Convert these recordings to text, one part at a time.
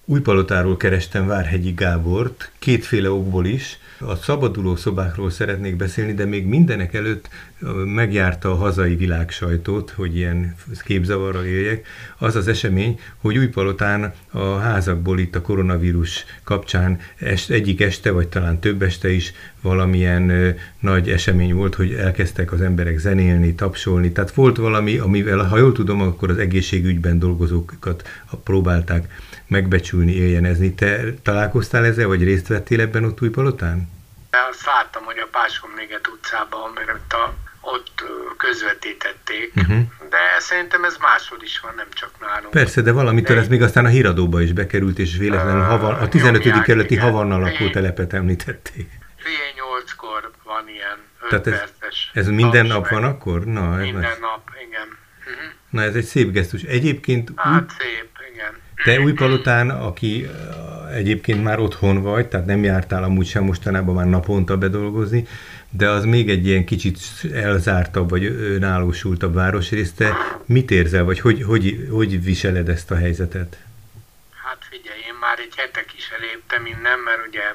Újpalotáról kerestem Várhegyi Gábort, kétféle okból is. A szabaduló szobákról szeretnék beszélni, de még mindenek előtt megjárta a hazai világsajtót, hogy ilyen képzavarral éljek. Az az esemény, hogy Újpalotán a házakból itt a koronavírus kapcsán egyik este, vagy talán több este is valamilyen nagy esemény volt, hogy elkezdtek az emberek zenélni, tapsolni. Tehát volt valami, amivel, ha jól tudom, akkor az egészségügyben dolgozókat próbálták megbecsülni, éljenezni. Te találkoztál ezzel, vagy részt vettél ebben ott Újpalotán? Azt láttam, hogy a Páskomliget utcában, mert ott közvetítették, de szerintem ez máshol is van, nem csak nálunk. Persze, de valamitől ez még aztán a híradóba is bekerült, és véletlenül a 15. kerületi Havanna lakótelepet említették. Fél 8-kor van ilyen 5 Tehát perces. ez minden nap van akkor? Minden nap, igen. Na, ez egy szép gesztus. Egyébként... Hát szép, igen. Te Újpalotán, aki egyébként már otthon vagy, tehát nem jártál amúgy sem mostanában már naponta bedolgozni, de az még egy ilyen kicsit elzártabb, vagy önállósultabb városrész. Te mit érzel, vagy hogy viseled ezt a helyzetet? Hát figyelj, én már egy hete is eléptem innen, mert ugye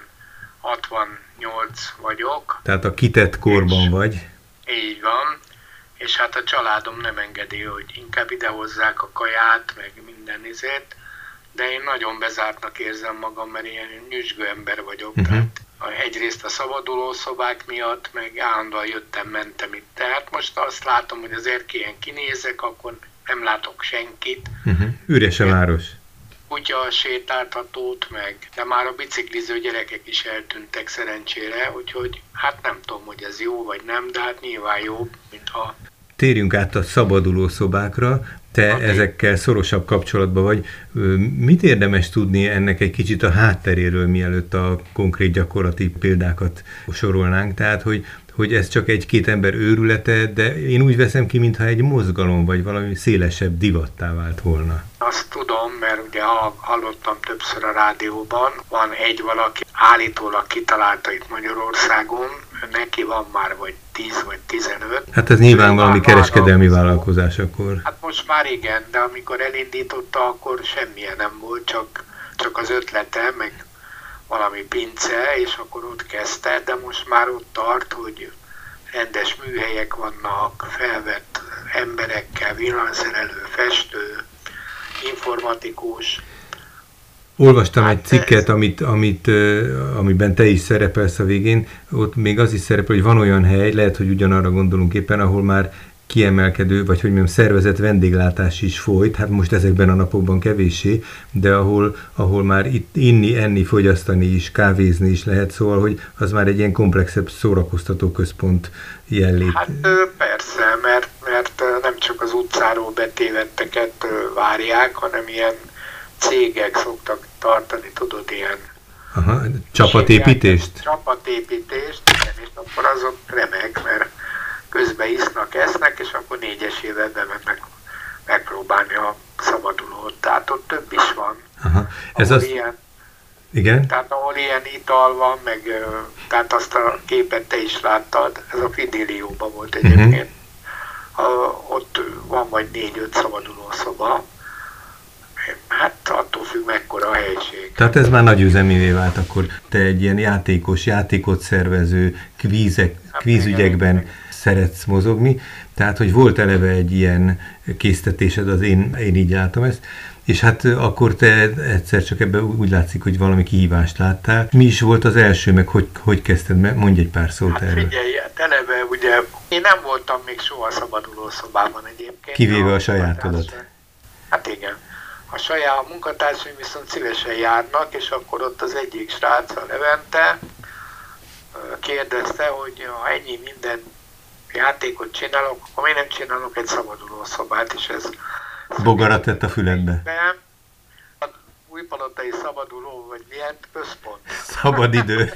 68 vagyok. Tehát a kitett korban vagy. Így van. És hát a családom nem engedi, hogy inkább idehozzák a kaját, meg minden izét, de én nagyon bezártnak érzem magam, mert ilyen nyüzsgő ember vagyok. Tehát egyrészt a szabaduló szobák miatt, meg állandóan jöttem-mentem itt. Tehát most azt látom, hogy az erkélyen kinézek, akkor nem látok senkit. Üres a város. Kutya sétáltatót meg, de már a bicikliző gyerekek is eltűntek szerencsére, úgyhogy hát nem tudom, hogy ez jó vagy nem, de hát nyilván jó, mintha... Térjünk át a szabaduló szobákra. Te ezekkel szorosabb kapcsolatban vagy. Mit érdemes tudni ennek egy kicsit a hátteréről, mielőtt a konkrét gyakorlati példákat sorolnánk? Tehát, hogy ez csak egy-két ember őrülete, de én úgy veszem ki, mintha egy mozgalom, vagy valami szélesebb divattá vált volna. Azt tudom, mert ugye hallottam többször a rádióban, van egy valaki, állítólag kitalálta itt Magyarországon, neki van már vagy 10 vagy 15. Hát ez nyilván valami kereskedelmi vállalkozás akkor. Hát most már igen, de amikor elindította, akkor semmilyen nem volt, csak az ötlete, meg valami pince, és akkor ott kezdte, de most már ott tart, hogy rendes műhelyek vannak, felvett emberekkel, villanyszerelő, festő, informatikus. Olvastam egy cikket, amiben te is szerepelsz a végén, ott még az is szerepel, hogy van olyan hely, lehet, hogy ugyanarra gondolunk éppen, ahol már kiemelkedő, vagy hogy mondjam, szervezett vendéglátás is folyt, hát most ezekben a napokban kevéssé, de ahol már itt inni, enni, fogyasztani is, kávézni is lehet, szóval, hogy az már egy ilyen komplexebb szórakoztató központ jellét. Hát persze, mert nem csak az utcáról betévetteket várják, hanem ilyen cégek szoktak tartani, tudod, ilyen... Aha, csapatépítést? Csapatépítést, igen, és akkor azok remek, mert közben isznak, esznek, és akkor 4-esével bemennek megpróbálni a szabadulót. Tehát ott több is van. Aha. Ez az... Ilyen, igen? Tehát ahol ilyen ital van, meg tehát azt a képet te is láttad, ez a Fidélióban volt egyébként. Ott van vagy 4-5 szabaduló szoba. Hát attól függ, mekkora a helység. Tehát ez már nagyüzemivé vált, akkor te egy ilyen játékot szervező, kvízügyekben szeretsz mozogni, tehát hogy volt eleve egy ilyen késztetésed, az én így látom ezt, és hát akkor te egyszer csak ebben úgy látszik, hogy valami kihívást láttál. Mi is volt az első, meg hogy kezdted? Mondj egy pár szót erről. Hát figyelj, eleve ugye én nem voltam még soha szabaduló szobában egyébként. Kivéve a sajátodat. Hát igen. A saját munkatársaim viszont szívesen járnak, és akkor ott az egyik srác, a Levente, kérdezte, hogy ha ennyi minden játékot csinálok, akkor miért nem csinálok egy szabaduló szobát, és ez... Bogarat tett a füledbe. A újpalotai szabaduló, vagy milyen központ. Szabadidő.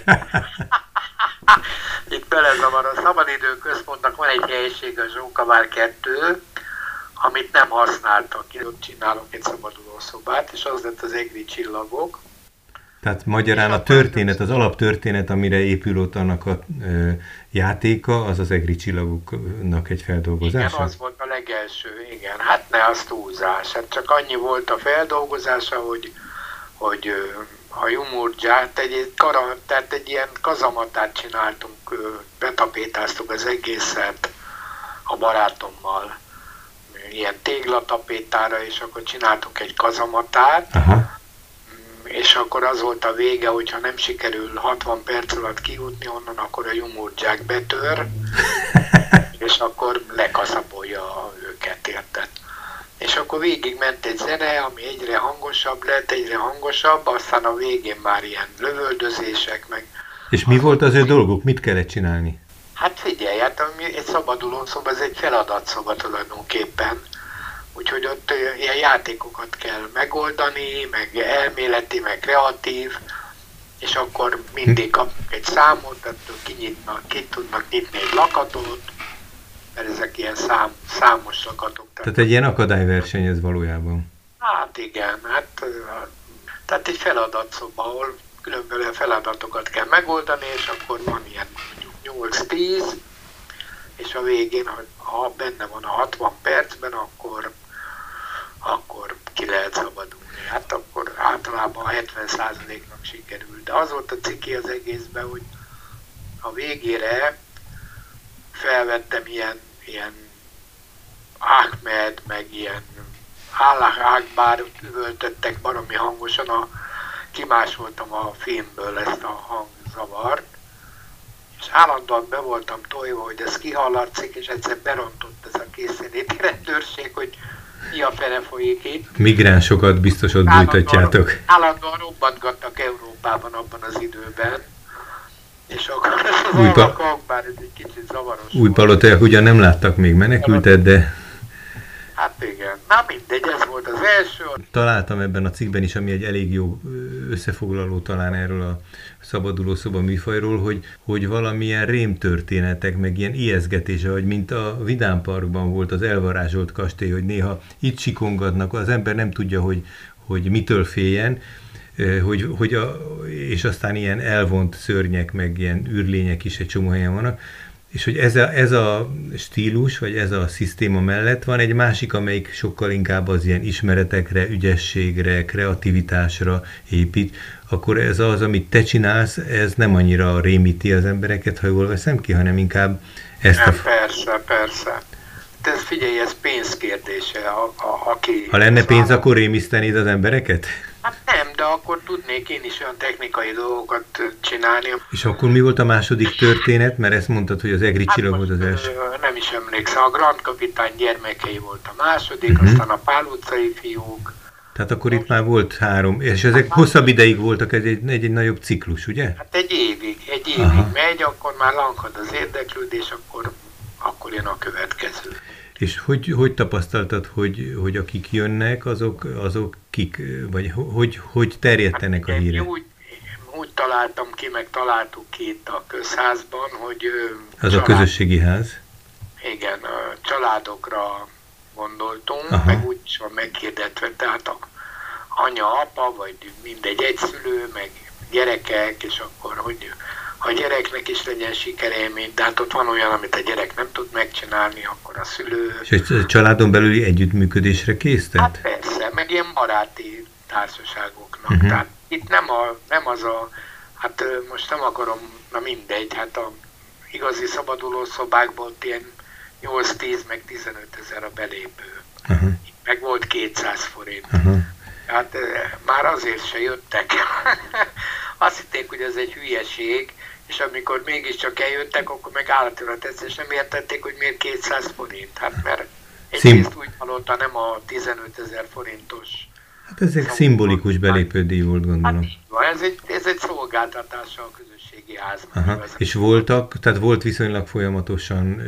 Itt belezavar, a szabadidő központnak van egy helyiség, a Zsókavár 2, amit nem használtak, ott csinálok egy szabaduló szobát, és az lett az Egri Csillagok. Tehát magyarán a történet, az alaptörténet, amire épül ott annak a játéka, az az Egri Csillagoknak egy feldolgozása? Igen, az volt a legelső, igen. Hát ne, az túlzás. Hát csak annyi volt a feldolgozása, hogy a jumurdzsát, tehát egy ilyen kazamatát csináltunk, betapétáztuk az egészet a barátommal, ilyen téglatapétára, és akkor csináltunk egy kazamatát, és akkor az volt a vége, hogyha nem sikerül 60 perc alatt kijutni onnan, akkor a jumurdzsák betör, és akkor lekaszabolja őket, érted? És akkor végig ment egy zene, ami egyre hangosabb lett, aztán a végén már ilyen lövöldözések, meg... És mi volt az ő dolguk? Mit kellett csinálni? Hát figyelj, egy szabadulószoba, ez egy feladatszoba tulajdonképpen. Úgyhogy ott ilyen játékokat kell megoldani, meg elméleti, meg kreatív, és akkor mindig kapnak egy számot, attól ki tudnak nyitni egy lakatot, mert ezek ilyen számos lakatok. Tehát egy ilyen akadályverseny ez valójában. Hát igen, tehát egy feladatszoba, ahol különböző feladatokat kell megoldani, és akkor van ilyen mondjuk 8-10, és a végén, ha benne van a 60 percben, akkor ki lehet szabadulni. Hát akkor általában 70%-nak sikerül. De az volt a ciki az egészben, hogy a végére felvettem ilyen Ahmed, meg ilyen Allah Akbar üvöltöttek baromi hangosan, kimásoltam a filmből ezt a hangzavart, és állandóan be voltam tojva, hogy ez kihallatszik, és egyszer berontott ez a készenléti rendőrség, hogy mi a fele folyik itt. Migránsokat biztos ott bújtatjátok. Állandóan robbantgattak Európában abban az időben, és akkor ez az Akbar, ez egy kicsit zavaros. Újpalottaiak ugyan nem láttak még menekültet, de... Hát igen. Na mindegy, ez volt az első. Találtam ebben a cikkben is, ami egy elég jó összefoglaló talán erről a szabadulószoba műfajról, hogy valamilyen rémtörténetek, meg ilyen ijeszgetése, hogy mint a Vidám Parkban volt az elvarázsolt kastély, hogy néha itt sikongatnak, az ember nem tudja, hogy mitől féljen, és aztán ilyen elvont szörnyek, meg ilyen űrlények is egy csomó helyen vannak, és hogy ez a stílus, vagy ez a szisztéma mellett van egy másik, amelyik sokkal inkább az ilyen ismeretekre, ügyességre, kreativitásra épít, akkor ez az, amit te csinálsz, ez nem annyira rémíti az embereket, ha jól veszem ki, hanem inkább ezt a... Persze. Ez figyelj, ez pénzkérdése, aki... Ha lenne pénz, akkor rémisztenéd az embereket? Hát nem, de akkor tudnék én is olyan technikai dolgokat csinálni. És akkor mi volt a második történet? Mert ezt mondtad, hogy az Egri csillag volt az első. Nem is emlékszem. A Grand Kapitány gyermekei volt a második, aztán a Pál utcai fiúk. Tehát akkor itt már volt 3, és ezek hosszabb ideig voltak, ez egy nagyobb ciklus, ugye? Hát egy évig megy, akkor már lankad az érdeklődés, akkor jön a következő. És hogy tapasztaltad, hogy akik jönnek, azok kik, vagy hogy terjedtenek a hírek? Úgy találtam ki, meg találtuk ki itt a közházban, hogy... Az a közösségi ház? Igen, családokra gondoltunk, meg úgy is van meghirdetve, tehát anya, apa, vagy mindegy egyszülő, meg gyerekek, és akkor, hogy a gyereknek is legyen sikerélmény, de hát ott van olyan, amit a gyerek nem tud megcsinálni, akkor a szülő... És egy családon belüli együttműködésre késztet? Hát persze, meg ilyen baráti társaságoknak. Tehát itt nem az a... Hát most nem akarom, na mindegy, hát a igazi szabadulószobákból ilyen 8-10 meg 15 000 a belépő. Itt meg volt 200 forint. Hát már azért se jöttek. Azt hitték, hogy ez egy hülyeség, és amikor mégiscsak eljöttek, akkor meg állatilag tetszés nem értették, hogy miért 200 forint. Hát mert egyrészt úgy hallotta, nem a 15 000 forintos. Hát ez egy szimbolikus belépődíj volt, gondolom. Hát ez egy szolgáltatása a közösségi házban. És voltak, tehát volt viszonylag folyamatosan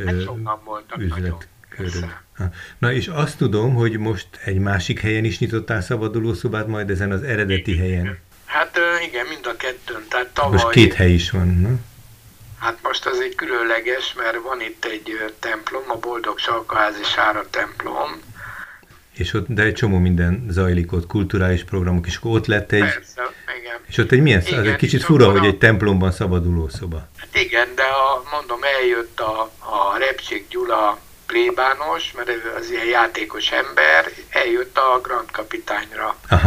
üzletkörök. Na és azt tudom, hogy most egy másik helyen is nyitottál szabadulószobát, majd ezen az eredeti helyen. Hát igen, mind a kettőn. Tehát tavaly... Most 2 hely is van, na? Hát most az egy különleges, mert van itt egy templom, a Boldog Salkaházi Sára templom. És ott, de egy csomó minden zajlik ott, kulturális programok, és ott lett egy... Persze, igen. És ott egy milyen, igen, az egy kicsit fura, hogy egy templomban szabadulószoba. Hát igen, de mondom, eljött a Repcsik Gyula plébános, mert az ilyen játékos ember, eljött a Grand Kapitányra.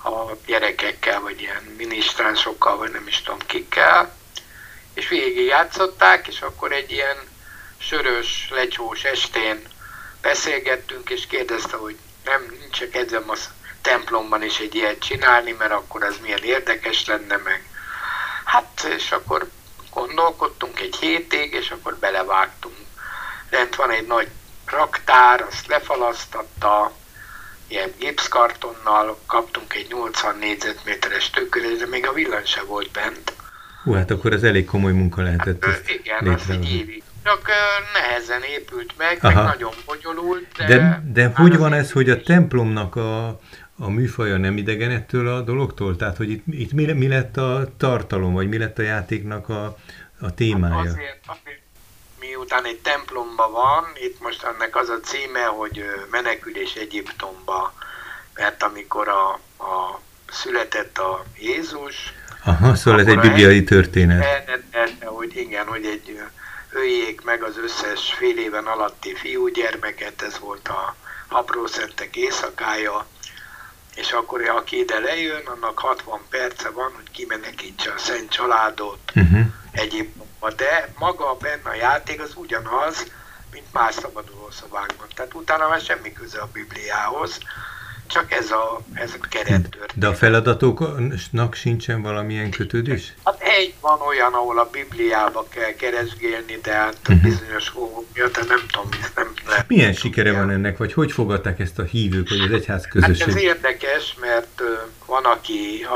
a gyerekekkel, vagy ilyen minisztránsokkal, vagy nem is tudom kikkel, és végig játszották, és akkor egy ilyen sörös, lecsós estén beszélgettünk, és kérdezte, hogy nincs kedvem a templomban is egy ilyet csinálni, mert akkor az milyen érdekes lenne meg. Hát, és akkor gondolkodtunk egy hétig, és akkor belevágtunk. Lent van egy nagy raktár, azt lefalasztatta, ilyen gipszkartonnal, kaptunk egy 80 négyzetméteres tőkörét, de még a villany se volt bent. Hát akkor ez elég komoly munka lehetett. Hát, igen, az egy évig. Csak nehezen épült meg nagyon bonyolult. De hogy van ez, hogy a templomnak a műfaja nem idegen ettől a dologtól? Tehát, hogy itt mi lett a tartalom, vagy mi lett a játéknak a témája? Azért, miután egy templomban van, itt most ennek az a címe, hogy Menekülés Egyiptomba, mert amikor született a Jézus... Aha, szóval ez egy bibliai történet. Hogy igen, hogy öljék meg az összes fél éven alatti fiúgyermeket, ez volt a aprószentek éjszakája, és akkor aki ide lejön, annak 60 perce van, hogy kimenekítse a Szent Családot Egyiptomba. De maga benne a játék az ugyanaz, mint más szabadulószobákban. Tehát utána már semmi köze a Bibliához, csak ez a kerettörténet. De a feladatoknak sincsen valamilyen kötődés? Hát van olyan, ahol a Bibliába kell keresgélni, de hát bizonyos miatt nem tudom, nem lehet. Milyen sikere van ennek, vagy hogy fogadták ezt a hívők, vagy az egyház közösség? Hát ez érdekes, mert van, aki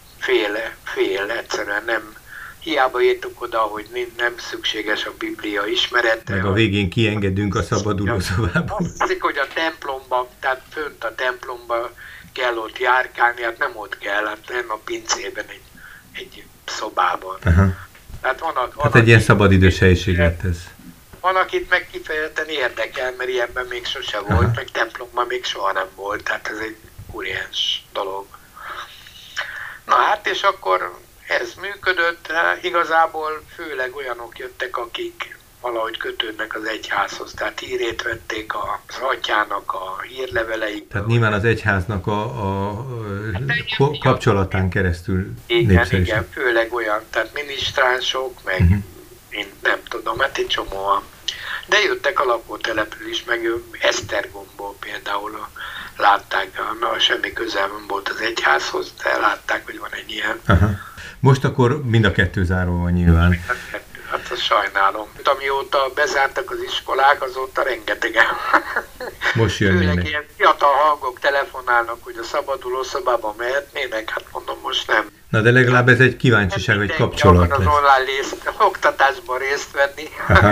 fél egyszerűen nem. Hiába értük oda, hogy nem szükséges a Biblia ismerete. Meg a végén kiengedünk a szabadulószobából. Azt hiszik, hogy a templomban, tehát fönt a templomban kell ott járkálni, hát nem ott kell, hát nem a pincében egy szobában. Tehát hát egy ilyen szabadidős helyiség lett ez. Van, akit meg kifejezetten érdekel, mert ilyenben még sose volt, meg templomban még soha nem volt, tehát ez egy kuriens dolog. Na hát, és akkor ez működött, igazából főleg olyanok jöttek, akik valahogy kötődnek az egyházhoz, tehát hírét vették az atyának a hírleveleit. Tehát nyilván az egyháznak a kapcsolatán keresztül népszerűség. Igen, főleg olyan, tehát minisztránsok, meg én nem tudom, hát egy csomóan. De jöttek a lakótelepről is, meg Esztergomból például látták, semmi közel nem volt az egyházhoz, de látták, hogy van egy ilyen. Most akkor mind a kettő zárva van nyilván. Hát azt sajnálom. Amióta bezártak az iskolák, azóta rengetegen. Most jönnének. Főleg ilyen fiatal hangok telefonálnak, hogy a szabadulószobában mehetnének, hát mondom, most nem. Na de legalább ez egy kíváncsiság, hogy kapcsolat lesz. Az online oktatásban részt venni.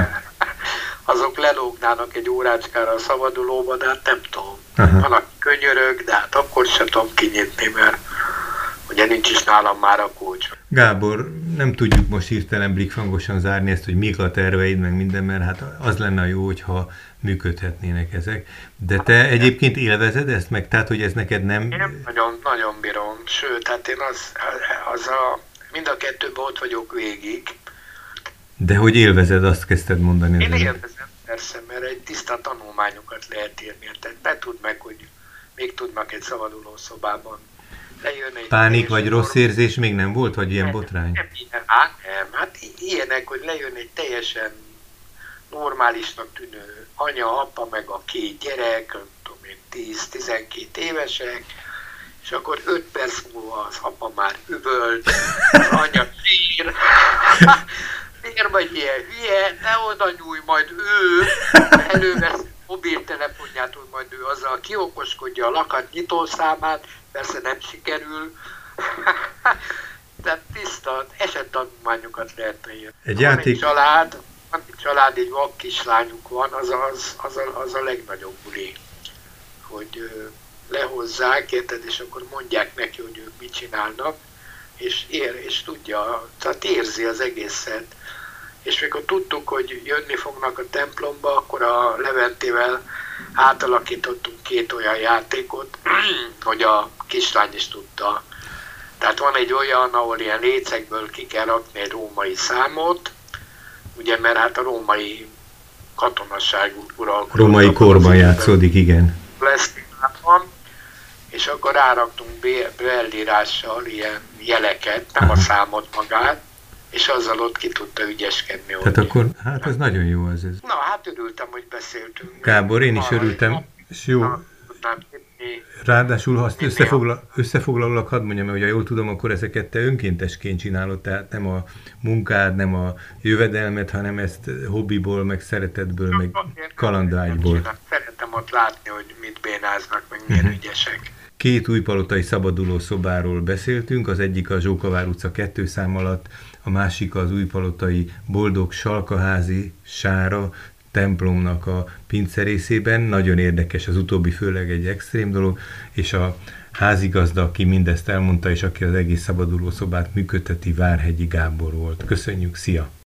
Azok lelógnának egy órácskára a szabadulóba, de hát nem tudom. Van, aki könyörög, de hát akkor sem tudom kinyitni, mert ugye nincs is nálam már a kulcs. Gábor, nem tudjuk most hirtelen blikfangosan zárni ezt, hogy mik a terveid, meg minden, mert hát az lenne jó, hogyha működhetnének ezek. De te egyébként élvezed ezt meg? Tehát, hogy ez neked nem... Én nagyon bírom. Sőt, hát én mind a kettőben ott vagyok végig. De hogy élvezed, azt kezdted mondani. Én élvezem, persze, mert egy tiszta tanulmányokat lehet írni. Tehát ne tudd meg, hogy még tudnak egy szabadulószobában. Pánik vagy rossz érzés még nem volt, vagy ilyen botrány? Nem. Hát ilyenek, hogy lejön egy teljesen normálisnak tűnő anya, apa, meg a két gyerek, tudom én, 10-12 évesek, és akkor 5 perc múlva az apa már üvölt, az anya sír. Miért vagy ilyen hülye? Ne oda nyújj, majd ő elővesz mobiltelefonját, hogy majd ő azzal kiokoskodja a lakat nyitószámát, persze nem sikerül. Tehát tiszta esettanulmányokat lehetne írni. Egy család, egy vak kislányuk van, az a legnagyobb buli. Hogy lehozzák, érted, és akkor mondják neki, hogy ők mit csinálnak, és tudja, tehát érzi az egészet. És mikor tudtuk, hogy jönni fognak a templomba, akkor a Leventével átalakítottunk 2 olyan játékot, hogy a kislány is tudta. Tehát van egy olyan, ahol ilyen lécekből ki kell rakni egy római számot, ugye, mert hát a római katonasság uralkodott. Római korban játszódik, igen. Lesz van, és akkor ráraktunk bellírással ilyen jeleket, nem a számot magát, és azzal ott ki tudta ügyeskedni. Tehát akkor, hát ez nagyon jó ez. Na, hát örültem, hogy beszéltünk. Gábor, én is örültem, és jó. Ráadásul, ha azt összefoglalólag hadd mondjam, hogy ha jól tudom, akkor ezeket te önkéntesként csinálod, tehát nem a munkád, nem a jövedelmet, hanem ezt hobbiból, meg szeretetből, meg kalandvágyból. Szeretem ott látni, hogy mit bénáznak, meg milyen ügyesek. 2 újpalotai szabaduló szobáról beszéltünk, az egyik a Zsókavár utca 2 szám alatt, a másik az újpalotai Boldog Salkaházi Sára templomnak a pincerészében. Nagyon érdekes, az utóbbi főleg egy extrém dolog, és a házigazda, aki mindezt elmondta, és aki az egész szabaduló szobát működteti, Várhegyi Gábor volt. Köszönjük, szia!